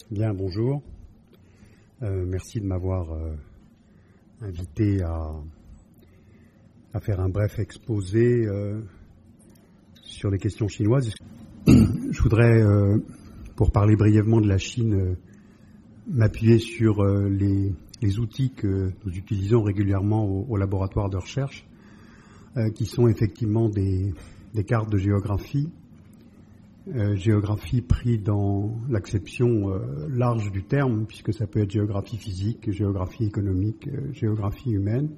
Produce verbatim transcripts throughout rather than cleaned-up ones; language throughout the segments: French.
Bien, bonjour. Euh, merci de m'avoir euh, invité à, à faire un bref exposé euh, sur les questions chinoises. Je voudrais, euh, pour parler brièvement de la Chine, euh, m'appuyer sur euh, les, les outils que nous utilisons régulièrement au, au laboratoire de recherche, euh, qui sont effectivement des, des cartes de géographie. Euh, géographie pris dans l'acception euh, large du terme, puisque ça peut être géographie physique, géographie économique, euh, géographie humaine.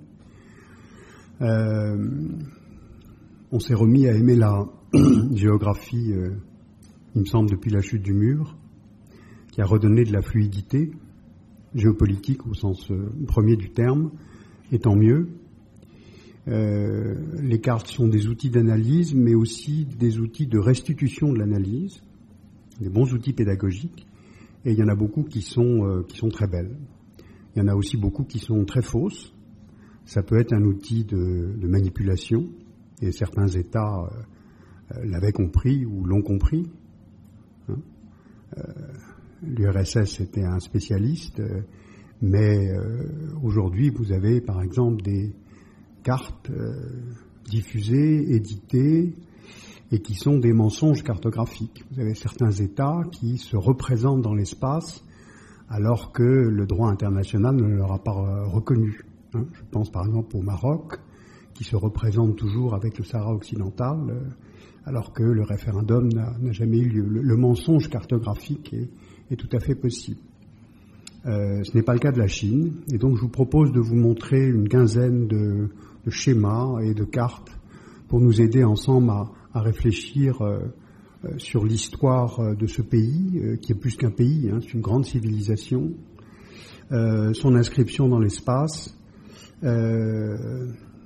Euh, on s'est remis à aimer la géographie, euh, il me semble, depuis la chute du mur, qui a redonné de la fluidité géopolitique au sens euh, premier du terme, et tant mieux. Euh, les cartes sont des outils d'analyse, mais aussi des outils de restitution de l'analyse, des bons outils pédagogiques, et il y en a beaucoup qui sont, euh, qui sont très belles. Il y en a aussi beaucoup qui sont très fausses. Ça peut être un outil de, de manipulation, et certains États euh, l'avaient compris ou l'ont compris. Hein. Euh, L'U R S S était un spécialiste, euh, mais euh, aujourd'hui vous avez par exemple des cartes euh, diffusées, éditées, et qui sont des mensonges cartographiques. Vous avez certains États qui se représentent dans l'espace alors que le droit international ne leur a pas reconnu. Hein. Je pense par exemple au Maroc, qui se représente toujours avec le Sahara occidental, euh, alors que le référendum n'a, n'a jamais eu lieu. Le, le mensonge cartographique est, est tout à fait possible. Euh, ce n'est pas le cas de la Chine, et donc je vous propose de vous montrer une quinzaine de, de schémas et de cartes pour nous aider ensemble à, à réfléchir euh, euh, sur l'histoire euh, de ce pays, euh, qui est plus qu'un pays, hein, c'est une grande civilisation, euh, son inscription dans l'espace, euh,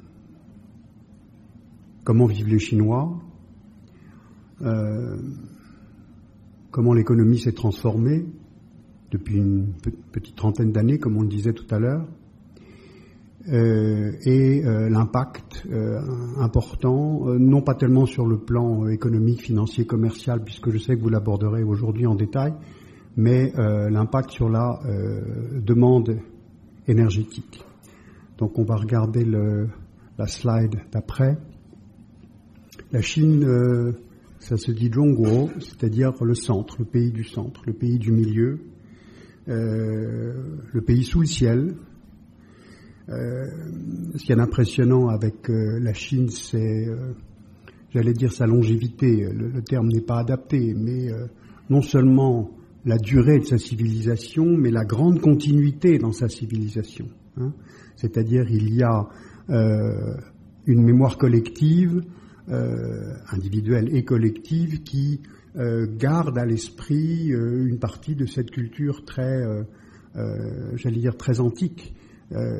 comment vivent les Chinois, euh, comment l'économie s'est transformée depuis une petite trentaine d'années, comme on le disait tout à l'heure, euh, et euh, l'impact euh, important, euh, non pas tellement sur le plan euh, économique, financier, commercial, puisque je sais que vous l'aborderez aujourd'hui en détail, mais euh, l'impact sur la euh, demande énergétique. Donc on va regarder le, la slide d'après. La Chine, euh, ça se dit Zhongguo, c'est-à-dire le centre, le pays du centre, le pays du milieu, Euh, le pays sous le ciel. Euh, ce qui est impressionnant avec euh, la Chine, c'est, euh, j'allais dire sa longévité, le, le terme n'est pas adapté, mais euh, non seulement la durée de sa civilisation, mais la grande continuité dans sa civilisation. Hein. C'est-à-dire il y a euh, une mémoire collective, euh, individuelle et collective, qui Euh, garde à l'esprit euh, une partie de cette culture très, euh, euh, j'allais dire très antique. Euh,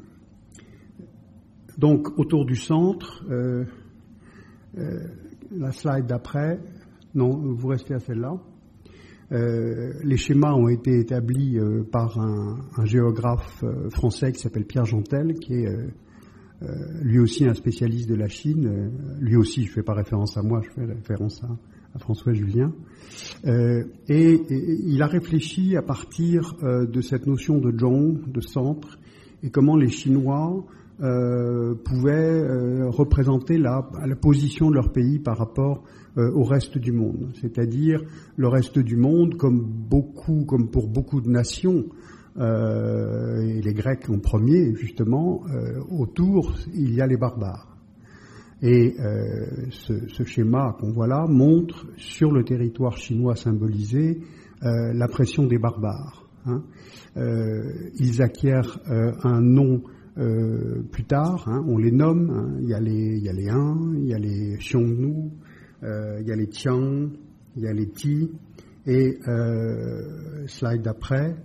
donc autour du centre, euh, euh, la slide d'après, non, vous restez à celle-là. Euh, les schémas ont été établis euh, par un, un géographe euh, français qui s'appelle Pierre Jantel, qui est euh, euh, lui aussi un spécialiste de la Chine. Euh, lui aussi, je ne fais pas référence à moi, je fais référence à à François Julien, euh, et, et il a réfléchi à partir euh, de cette notion de zhong, de centre, et comment les Chinois euh, pouvaient euh, représenter la, la position de leur pays par rapport euh, au reste du monde. C'est-à-dire le reste du monde, comme beaucoup, comme pour beaucoup de nations, euh, et les Grecs en premier, justement, euh, autour, il y a les barbares. Et euh, ce, ce schéma qu'on voit là montre sur le territoire chinois symbolisé euh, la pression des barbares. Hein. Euh, ils acquièrent euh, un nom euh, plus tard, hein, on les nomme, hein. il y a les, il y a les Han, il y a les Xiongnu, euh, il y a les Qiang, il y a les Ti, et euh, slide d'après.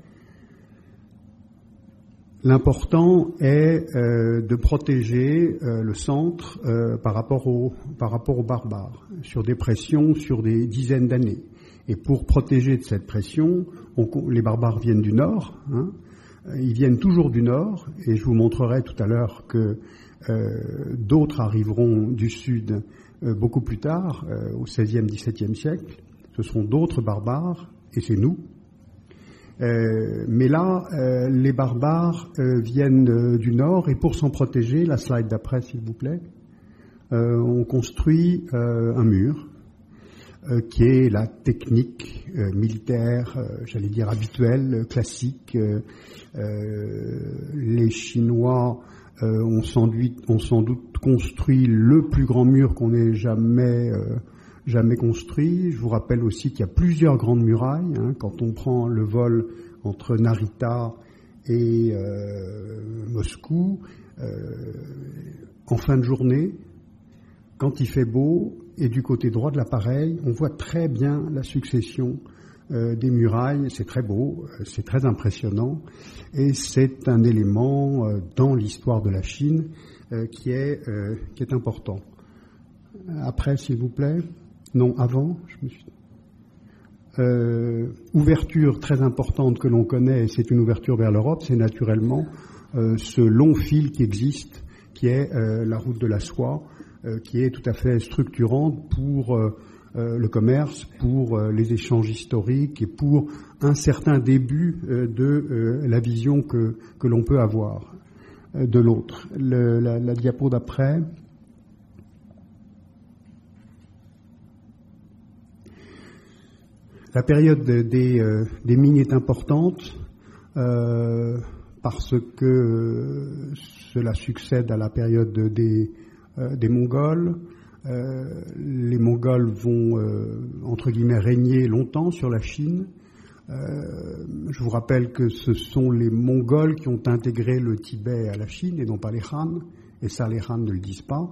L'important est euh, de protéger euh, le centre euh, par rapport aux par rapport aux barbares, sur des pressions sur des dizaines d'années. Et pour protéger de cette pression, on, les barbares viennent du nord, hein, ils viennent toujours du nord, et je vous montrerai tout à l'heure que euh, d'autres arriveront du sud euh, beaucoup plus tard, euh, au seizième, dix-septième siècle. Ce seront d'autres barbares, et c'est nous. Euh, mais là, euh, les barbares euh, viennent euh, du nord et pour s'en protéger, la slide d'après s'il vous plaît, euh, on construit euh, un mur euh, qui est la technique euh, militaire, euh, j'allais dire habituelle, classique. Euh, euh, les Chinois euh, ont, sans doute, ont sans doute construit le plus grand mur qu'on ait jamais euh, jamais construit. Je vous rappelle aussi qu'il y a plusieurs grandes murailles. Hein, quand on prend le vol entre Narita et euh, Moscou, euh, en fin de journée, quand il fait beau, et du côté droit de l'appareil, on voit très bien la succession euh, des murailles. C'est très beau, c'est très impressionnant, et c'est un élément euh, dans l'histoire de la Chine euh, qui est, euh, qui est important. Après, s'il vous plaît. Non, avant, je me suis... Euh, ouverture très importante que l'on connaît, et c'est une ouverture vers l'Europe, c'est naturellement euh, ce long fil qui existe, qui est euh, la route de la soie, euh, qui est tout à fait structurante pour euh, euh, le commerce, pour euh, les échanges historiques et pour un certain début euh, de euh, la vision que, que l'on peut avoir euh, de l'autre. Le, la, la diapo d'après... La période des, euh, des Ming est importante euh, parce que euh, cela succède à la période des, euh, des Mongols. Euh, les Mongols vont, euh, entre guillemets, régner longtemps sur la Chine. Euh, je vous rappelle que ce sont les Mongols qui ont intégré le Tibet à la Chine et non pas les Han, et ça les Han ne le disent pas.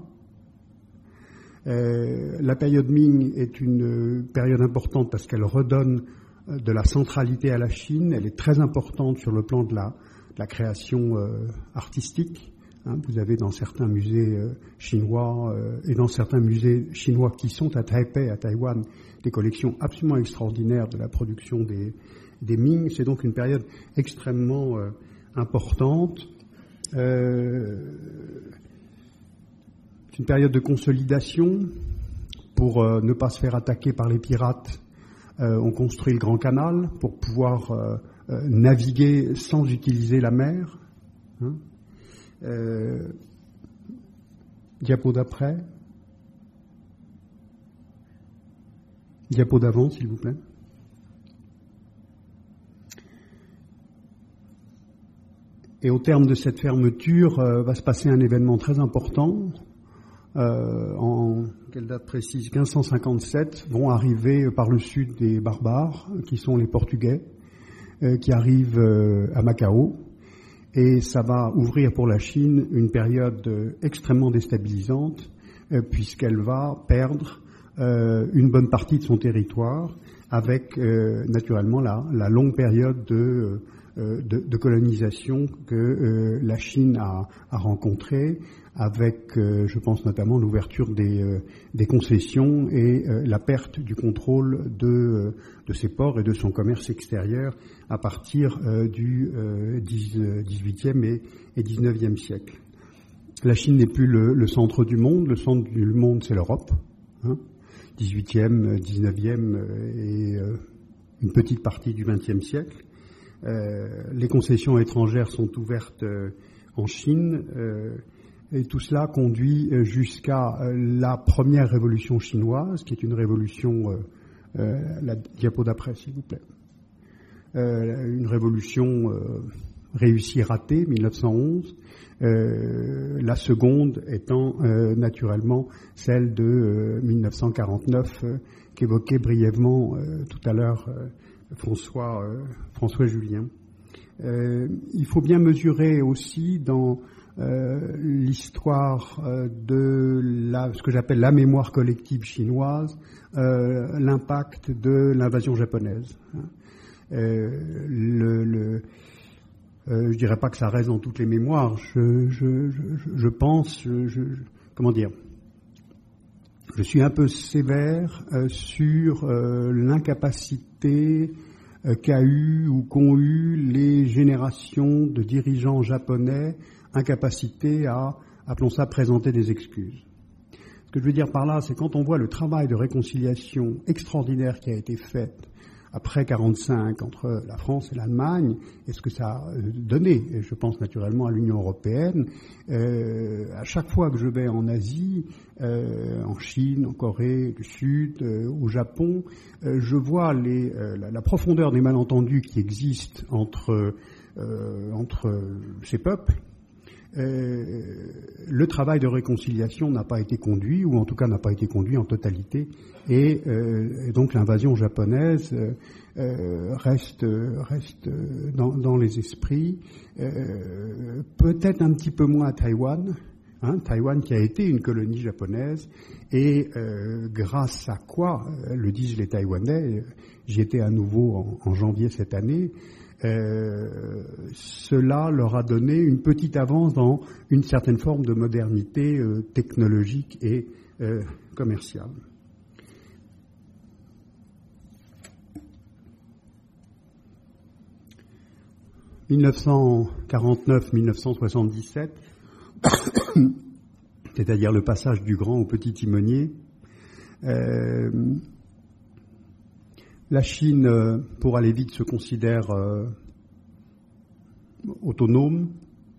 Euh, la période Ming est une période importante parce qu'elle redonne de la centralité à la Chine. Elle est très importante sur le plan de la, de la création euh, artistique. Hein, vous avez dans certains musées euh, chinois euh, et dans certains musées chinois qui sont à Taipei, à Taïwan, des collections absolument extraordinaires de la production des, des Ming. C'est donc une période extrêmement euh, importante. Euh, C'est une période de consolidation. Pour euh, ne pas se faire attaquer par les pirates, euh, on construit le Grand Canal pour pouvoir euh, euh, naviguer sans utiliser la mer. Hein. Euh, diapo d'après. Diapo d'avant, s'il vous plaît. Et au terme de cette fermeture, euh, va se passer un événement très important. Euh, en quelle date précise, quinze cent cinquante-sept, vont arriver par le sud des barbares, qui sont les Portugais, euh, qui arrivent euh, à Macao. Et ça va ouvrir pour la Chine une période euh, extrêmement déstabilisante, euh, puisqu'elle va perdre euh, une bonne partie de son territoire, avec euh, naturellement la, la longue période de... Euh, De, de colonisation que euh, la Chine a, a rencontrée, avec, euh, je pense notamment, l'ouverture des, euh, des concessions et euh, la perte du contrôle de, euh, de ses ports et de son commerce extérieur à partir euh, du euh, dix-huitième et, et dix-neuvième siècle. La Chine n'est plus le, le centre du monde, le centre du monde c'est l'Europe, hein, dix-huitième, dix-neuvième et euh, une petite partie du vingtième siècle. Euh, les concessions étrangères sont ouvertes euh, en Chine euh, et tout cela conduit euh, jusqu'à euh, la première révolution chinoise, qui est une révolution, euh, euh, la diapo d'après s'il vous plaît, euh, une révolution euh, réussie ratée, mille neuf cent onze, euh, la seconde étant euh, naturellement celle de euh, mille neuf cent quarante-neuf euh, qu'évoquait brièvement euh, tout à l'heure euh, François, euh, François Julien. Euh, il faut bien mesurer aussi dans euh, l'histoire euh, de la, ce que j'appelle la mémoire collective chinoise, euh, l'impact de l'invasion japonaise. Hein. Euh, le, le, euh, je dirais pas que ça reste dans toutes les mémoires. Je, je, je, je pense, je, je, comment dire. Je suis un peu sévère euh, sur euh, l'incapacité euh, qu'a eu ou qu'ont eu les générations de dirigeants japonais, incapacité à, appelons ça, présenter des excuses. Ce que je veux dire par là, c'est quand on voit le travail de réconciliation extraordinaire qui a été fait après quarante-cinq entre la France et l'Allemagne, et ce que ça a donné. Et je pense naturellement à l'Union européenne. Euh, à chaque fois que je vais en Asie, euh, en Chine, en Corée du Sud, euh, au Japon, euh, je vois les, euh, la, la profondeur des malentendus qui existent entre, euh, entre ces peuples. Euh, le travail de réconciliation n'a pas été conduit, ou en tout cas n'a pas été conduit en totalité, et, euh, et donc l'invasion japonaise euh, euh, reste, reste dans, dans les esprits, euh, peut-être un petit peu moins à Taïwan, hein, Taïwan qui a été une colonie japonaise, et euh, grâce à quoi, le disent les Taïwanais, j'y étais à nouveau en, en janvier cette année, Euh, cela leur a donné une petite avance dans une certaine forme de modernité euh, technologique et euh, commerciale. dix-neuf cent quarante-neuf à dix-neuf cent soixante-dix-sept, c'est-à-dire le passage du grand au petit timonier, euh, la Chine, pour aller vite, se considère euh, autonome,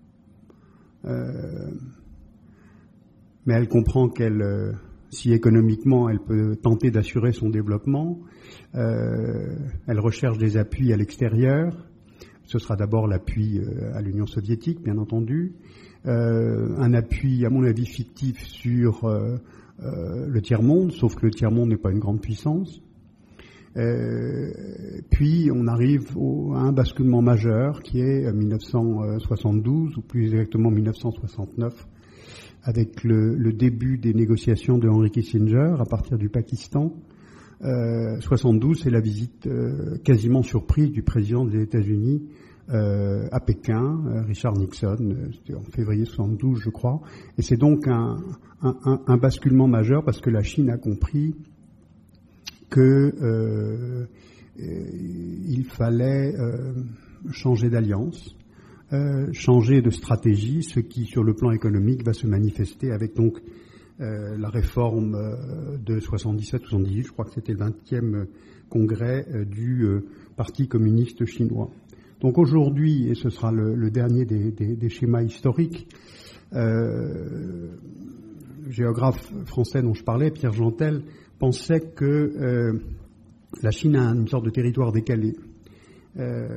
euh, mais elle comprend qu'elle, euh, si économiquement elle peut tenter d'assurer son développement, euh, elle recherche des appuis à l'extérieur. Ce sera d'abord l'appui euh, à l'Union soviétique, bien entendu, euh, un appui, à mon avis, fictif sur euh, euh, le tiers-monde, sauf que le tiers-monde n'est pas une grande puissance. Euh, puis on arrive au, à un basculement majeur qui est dix-neuf cent soixante-douze, ou plus exactement dix-neuf cent soixante-neuf, avec le, le début des négociations de Henry Kissinger à partir du Pakistan. Euh, soixante-douze, c'est la visite euh, quasiment surprise du président des États-Unis euh, à Pékin, euh, Richard Nixon, euh, c'était en février soixante-douze, je crois. Et c'est donc un, un, un, un basculement majeur parce que la Chine a compris que euh, il fallait euh, changer d'alliance, euh, changer de stratégie, ce qui, sur le plan économique, va se manifester avec donc euh, la réforme euh, de soixante-dix-sept soixante-dix-huit, je crois que c'était le vingtième congrès euh, du euh, Parti communiste chinois. Donc aujourd'hui, et ce sera le, le dernier des, des, des schémas historiques, euh, le géographe français dont je parlais, Pierre Gentel, pensait que euh, la Chine a une sorte de territoire décalé. Euh,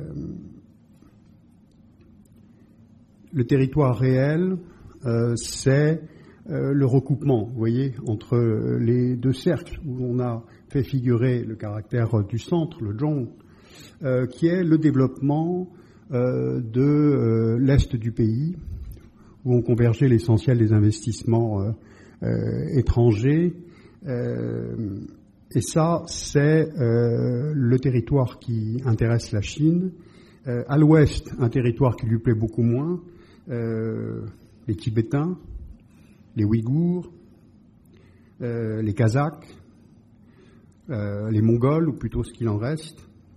le territoire réel, euh, c'est euh, le recoupement, vous voyez, entre les deux cercles où on a fait figurer le caractère du centre, le zhong, euh, qui est le développement euh, de euh, l'est du pays, où ont convergé l'essentiel des investissements euh, euh, étrangers. Euh, et ça, c'est euh, le territoire qui intéresse la Chine. Euh, à l'ouest, un territoire qui lui plaît beaucoup moins, euh, les Tibétains, les Ouïghours, euh, les Kazakhs, euh, les Mongols, ou plutôt ce qu'il en reste.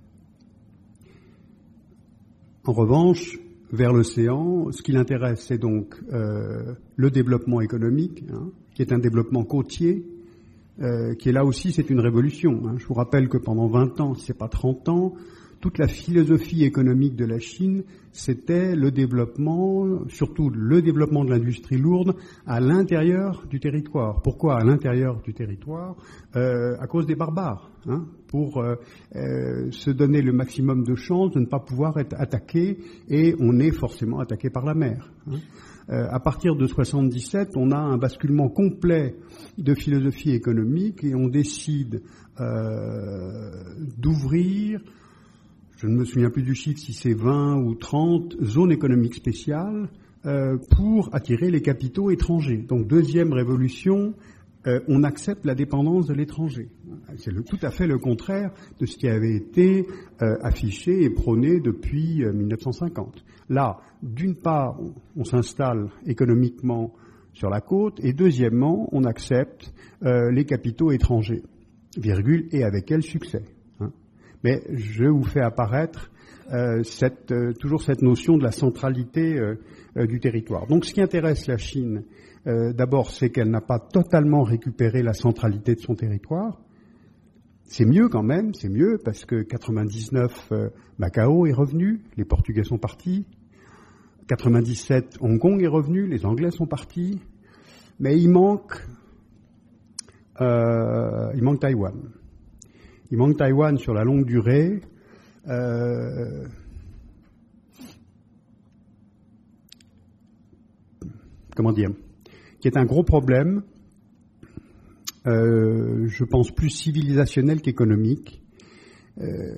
En revanche, vers l'océan, ce qui l'intéresse, c'est donc euh, le développement économique, hein, qui est un développement côtier, Euh, qui est là aussi, c'est une révolution. Hein. Je vous rappelle que pendant vingt ans, si ce n'est pas trente ans, toute la philosophie économique de la Chine, c'était le développement, surtout le développement de l'industrie lourde, à l'intérieur du territoire. Pourquoi à l'intérieur du territoire ? euh, À cause des barbares, hein, pour euh, euh, se donner le maximum de chances de ne pas pouvoir être attaqué, et on est forcément attaqué par la mer. Hein. Euh, à partir de soixante-dix-sept, on a un basculement complet de philosophie économique et on décide euh, d'ouvrir, je ne me souviens plus du chiffre, si c'est vingt ou trente zones économiques spéciales euh, pour attirer les capitaux étrangers. Donc deuxième révolution, euh, on accepte la dépendance de l'étranger. C'est le, tout à fait le contraire de ce qui avait été euh, affiché et prôné depuis euh, mille neuf cent cinquante. Là, d'une part, on, on s'installe économiquement sur la côte, et deuxièmement, on accepte euh, les capitaux étrangers, virgule, et avec quel succès. Hein. Mais je vous fais apparaître euh, cette, euh, toujours cette notion de la centralité euh, euh, du territoire. Donc ce qui intéresse la Chine, euh, d'abord, c'est qu'elle n'a pas totalement récupéré la centralité de son territoire. c'est mieux quand même, c'est mieux, parce que quatre-vingt-dix-neuf, euh, Macao est revenu, les Portugais sont partis. quatre-vingt-dix-sept, Hong Kong est revenu, les Anglais sont partis. Mais il manque, euh, il manque Taïwan. Il manque Taïwan sur la longue durée. Euh, comment dire, qui est un gros problème, euh, je pense plus civilisationnel qu'économique. Euh,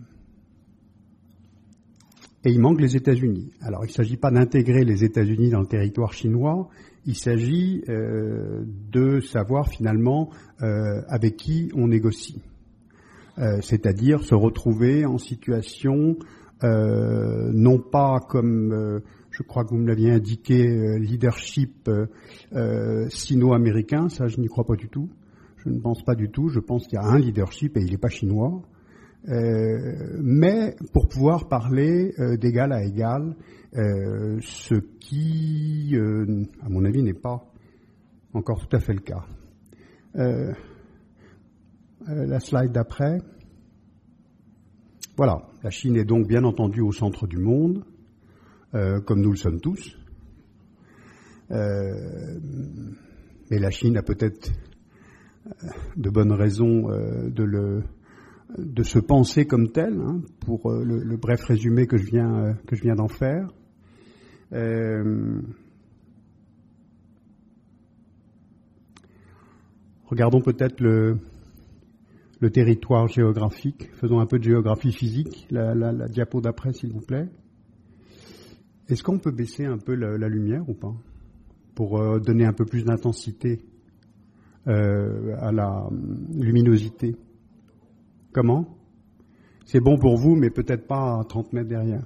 et il manque les États-Unis. Alors, il ne s'agit pas d'intégrer les États-Unis dans le territoire chinois, il s'agit euh, de savoir finalement euh, avec qui on négocie. Euh, c'est-à-dire se retrouver en situation, euh, non pas comme... Euh, je crois que vous me l'aviez indiqué, euh, leadership euh, euh, sino-américain, ça je n'y crois pas du tout. Je ne pense pas du tout, je pense qu'il y a un leadership et il n'est pas chinois. Euh, mais pour pouvoir parler euh, d'égal à égal, euh, ce qui, euh, à mon avis, n'est pas encore tout à fait le cas. Euh, euh, la slide d'après. Voilà, la Chine est donc bien entendu au centre du monde. Euh, comme nous le sommes tous. Euh, mais la Chine a peut-être euh, de bonnes raisons euh, de, le, de se penser comme telle, hein, pour euh, le, le bref résumé que je viens, euh, que je viens d'en faire. Euh, regardons peut-être le, le territoire géographique. Faisons un peu de géographie physique. La, la, la diapo d'après, s'il vous plaît. Est-ce qu'on peut baisser un peu la, la lumière ou pas, pour euh, donner un peu plus d'intensité euh, à la luminosité? Comment? C'est bon pour vous, mais peut-être pas à trente mètres derrière.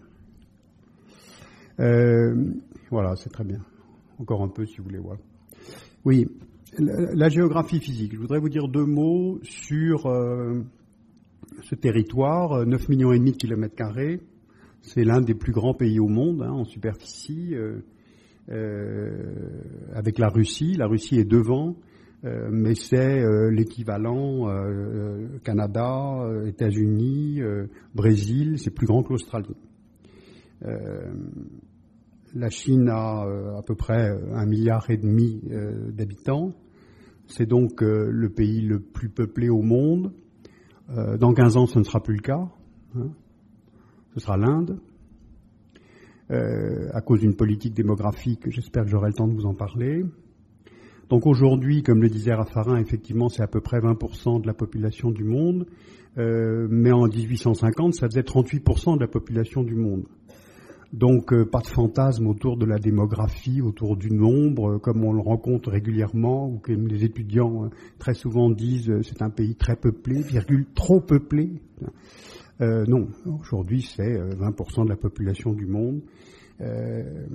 Euh, voilà, c'est très bien. Encore un peu, si vous voulez voir. Oui, la, la géographie physique. Je voudrais vous dire deux mots sur euh, ce territoire, neuf millions et demi de kilomètres carrés. C'est l'un des plus grands pays au monde, hein, en superficie, euh, euh, avec la Russie. La Russie est devant, euh, mais c'est euh, l'équivalent euh, Canada, euh, États-Unis, euh, Brésil, c'est plus grand que l'Australie. Euh, la Chine a euh, à peu près un milliard et demi euh, d'habitants. C'est donc euh, le pays le plus peuplé au monde. Euh, dans quinze ans, ce ne sera plus le cas. Hein. Ce sera l'Inde, euh, à cause d'une politique démographique, j'espère que j'aurai le temps de vous en parler. Donc aujourd'hui, comme le disait Raffarin, effectivement, c'est à peu près vingt pour cent de la population du monde, euh, mais en dix-huit cent cinquante, ça faisait trente-huit pour cent de la population du monde. Donc euh, pas de fantasme autour de la démographie, autour du nombre, euh, comme on le rencontre régulièrement, ou que les étudiants euh, très souvent disent euh, c'est un pays très peuplé, virgule, trop peuplé. Euh, non, aujourd'hui c'est vingt pour cent de la population du monde. Euh,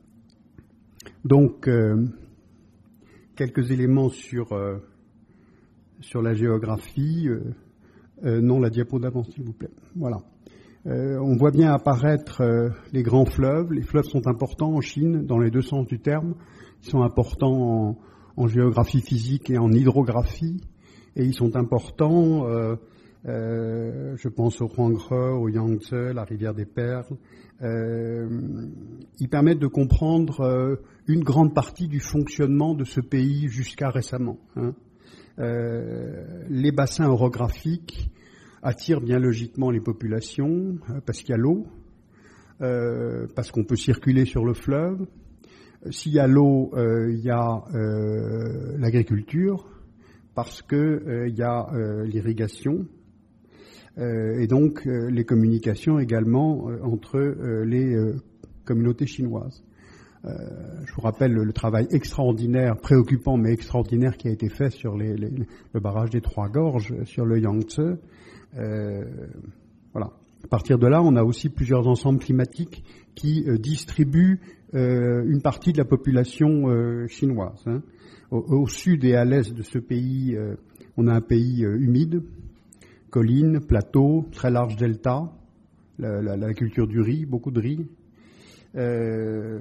donc, euh, quelques éléments sur, euh, sur la géographie. Euh, euh, non, la diapo d'avant, s'il vous plaît. Voilà. Euh, on voit bien apparaître euh, les grands fleuves. Les fleuves sont importants en Chine, dans les deux sens du terme. Ils sont importants en, en géographie physique et en hydrographie. Et ils sont importants... Euh, Euh, je pense au Huanghe, au Yangtze, la rivière des Perles. Euh, ils permettent de comprendre euh, une grande partie du fonctionnement de ce pays jusqu'à récemment. Hein. Euh, les bassins orographiques attirent bien logiquement les populations euh, parce qu'il y a l'eau, euh, parce qu'on peut circuler sur le fleuve. S'il y a l'eau, euh, il y a euh, l'agriculture, parce que euh, il y a euh, l'irrigation. Euh, et donc euh, les communications également euh, entre euh, les euh, communautés chinoises. Euh, je vous rappelle le, le travail extraordinaire, préoccupant mais extraordinaire qui a été fait sur les, les, le barrage des Trois Gorges, sur le Yangtze. Euh, voilà. À partir de là, on a aussi plusieurs ensembles climatiques qui euh, distribuent euh, une partie de la population euh, chinoise. Hein. Au, au sud et à l'est de ce pays, euh, on a un pays euh, humide, collines, plateaux, très large delta, la, la, la culture du riz, beaucoup de riz. Euh,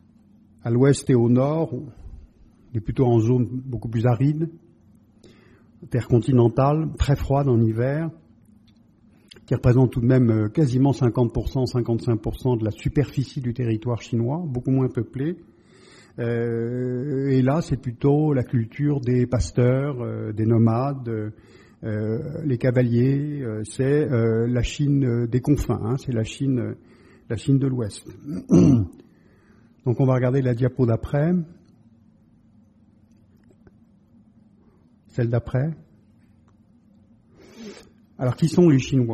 à l'ouest et au nord, on est plutôt en zone beaucoup plus aride. terre continentale, très froide en hiver, qui représente tout de même quasiment cinquante pour cent, cinquante-cinq pour cent de la superficie du territoire chinois, beaucoup moins peuplé. Euh, et là, c'est plutôt la culture des pasteurs, euh, des nomades, euh, les cavaliers. Euh, c'est euh, la Chine des confins, hein, c'est la Chine, la Chine de l'Ouest. Donc, on va regarder la diapo d'après. Celle d'après. Alors, qui sont les Chinois ?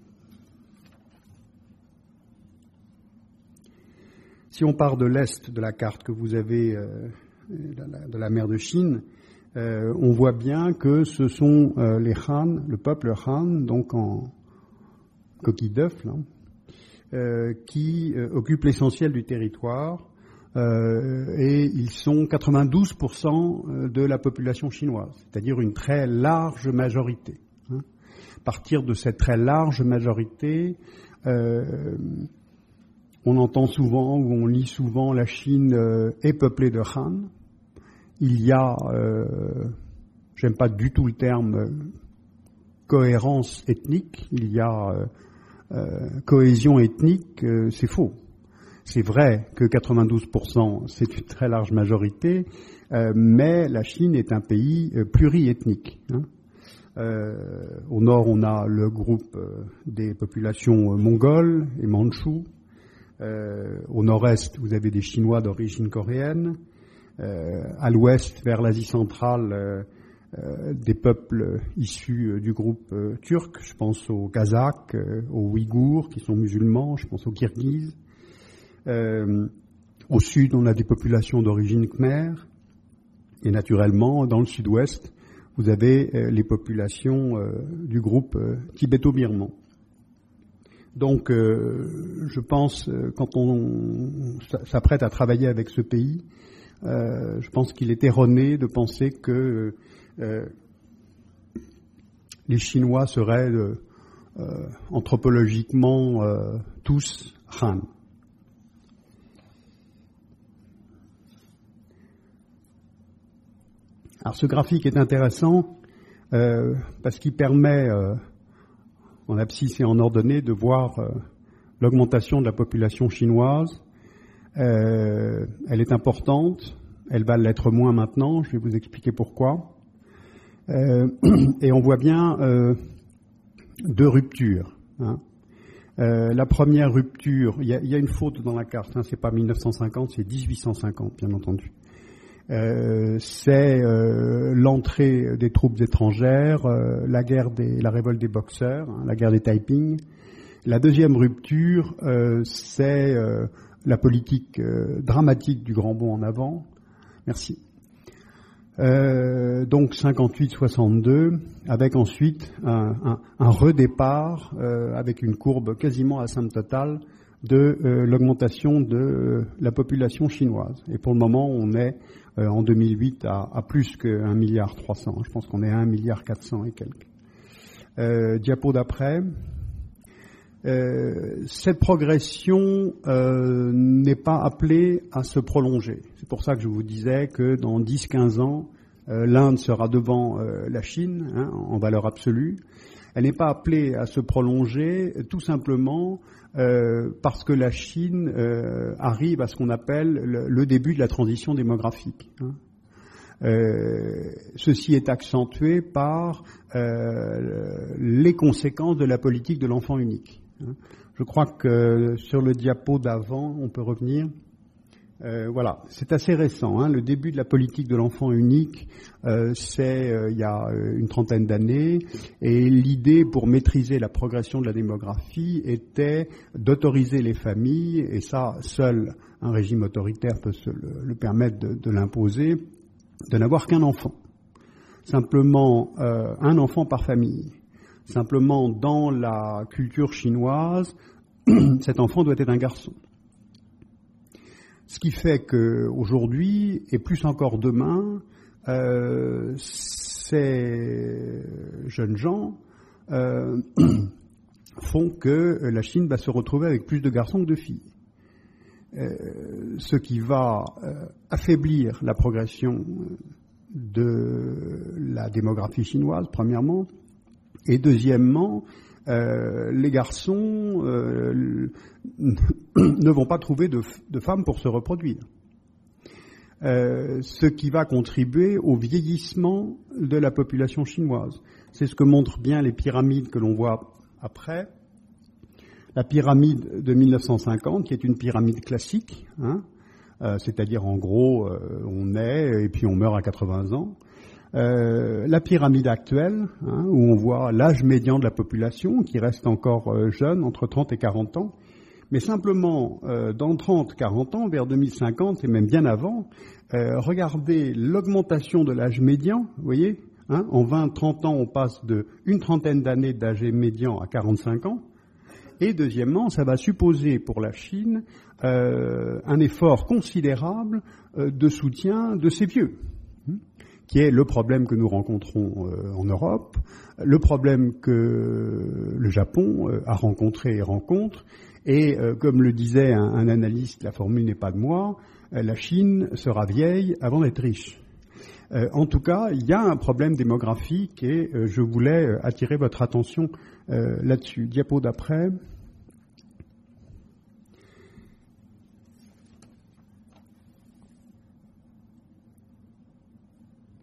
Si on part de l'est de la carte que vous avez euh, de la mer de Chine, euh, on voit bien que ce sont euh, les Han, le peuple Han, donc en coquille d'œuf, là, euh, qui euh, occupent l'essentiel du territoire, euh, et ils sont quatre-vingt-douze pour cent de la population chinoise, c'est-à-dire une très large majorité. Hein. À partir de cette très large majorité, euh, on entend souvent ou on lit souvent la Chine euh, est peuplée de Han. Il y a, euh, j'aime pas du tout le terme euh, cohérence ethnique, il y a euh, euh, cohésion ethnique, euh, c'est faux. C'est vrai que quatre-vingt-douze pour cent c'est une très large majorité, euh, mais la Chine est un pays euh, pluriethnique. Hein. Euh, au nord, on a le groupe euh, des populations euh, mongoles et mandchous. Euh, au nord-est, vous avez des Chinois d'origine coréenne. Euh, à l'ouest, vers l'Asie centrale, euh, euh, des peuples issus euh, du groupe euh, turc. Je pense aux Kazakhs, euh, aux Ouïghours, qui sont musulmans. Je pense aux Kirghizes. Euh, au sud, on a des populations d'origine khmer. Et naturellement, dans le sud-ouest, vous avez euh, les populations euh, du groupe euh, tibéto-birman. Donc, euh, je pense, euh, quand on s'apprête à travailler avec ce pays, euh, je pense qu'il est erroné de penser que euh, les Chinois seraient euh, euh, anthropologiquement euh, tous Han. Alors, ce graphique est intéressant euh, parce qu'il permet euh, en abscisse et en ordonnée, de voir euh, l'augmentation de la population chinoise. Euh, elle est importante, elle va l'être moins maintenant, je vais vous expliquer pourquoi. Euh, et on voit bien euh, deux ruptures. Hein. Euh, la première rupture, il y, y a une faute dans la carte, hein, c'est pas mille neuf cent cinquante, c'est dix-huit cent cinquante, bien entendu. Euh, c'est euh, l'entrée des troupes étrangères, euh, la guerre des, la révolte des boxeurs, hein, la guerre des Taiping. La deuxième rupture, euh, c'est euh, la politique euh, dramatique du grand bond en avant. Merci. Euh, donc cinquante-huit soixante-deux, avec ensuite un, un, un redépart euh, avec une courbe quasiment asymptotale de euh, l'augmentation de euh, la population chinoise. Et pour le moment, on est euh, en deux mille huit à, à plus que un milliard trois cents. Je pense qu'on est à un milliard quatre cents et quelques. Euh, diapo d'après. Euh, cette progression euh, n'est pas appelée à se prolonger. C'est pour ça que je vous disais que dans dix à quinze ans, euh, l'Inde sera devant euh, la Chine, hein, en valeur absolue. Elle n'est pas appelée à se prolonger tout simplement euh, parce que la Chine euh, arrive à ce qu'on appelle le, le début de la transition démographique. Hein. Euh, ceci est accentué par euh, les conséquences de la politique de l'enfant unique. Hein. Je crois que sur le diapo d'avant, on peut revenir. Euh, voilà, c'est assez récent. Hein. Le début de la politique de l'enfant unique, euh, c'est euh, il y a une trentaine d'années, et l'idée pour maîtriser la progression de la démographie était d'autoriser les familles, et ça, seul un régime autoritaire peut se le, le permettre de, de l'imposer, de n'avoir qu'un enfant. Simplement euh, un enfant par famille. Simplement, dans la culture chinoise, cet enfant doit être un garçon. Ce qui fait qu'aujourd'hui, et plus encore demain, euh, ces jeunes gens euh, font que la Chine va se retrouver avec plus de garçons que de filles. Euh, ce qui va euh, affaiblir la progression de la démographie chinoise, premièrement, et deuxièmement, euh, les garçons euh, ne vont pas trouver de, de femmes pour se reproduire. Euh, ce qui va contribuer au vieillissement de la population chinoise. C'est ce que montrent bien les pyramides que l'on voit après. La pyramide de mille neuf cent cinquante, qui est une pyramide classique, hein, euh, c'est-à-dire en gros, euh, on naît et puis on meurt à quatre-vingts ans. Euh, la pyramide actuelle, hein, où on voit l'âge médian de la population, qui reste encore euh, jeune, entre trente et quarante ans. Mais simplement, euh, dans trente à quarante ans, vers deux mille cinquante, et même bien avant, euh, regardez l'augmentation de l'âge médian, vous voyez, hein, en vingt à trente ans, on passe de une trentaine d'années d'âge médian à quarante-cinq ans. Et deuxièmement, ça va supposer pour la Chine euh, un effort considérable euh, de soutien de ces vieux, hein, qui est le problème que nous rencontrons euh, en Europe, le problème que le Japon euh, a rencontré et rencontre. Et euh, comme le disait un, un analyste, la formule n'est pas de moi, euh, la Chine sera vieille avant d'être riche. Euh, en tout cas, il y a un problème démographique et euh, je voulais attirer votre attention euh, là-dessus. Diapo d'après.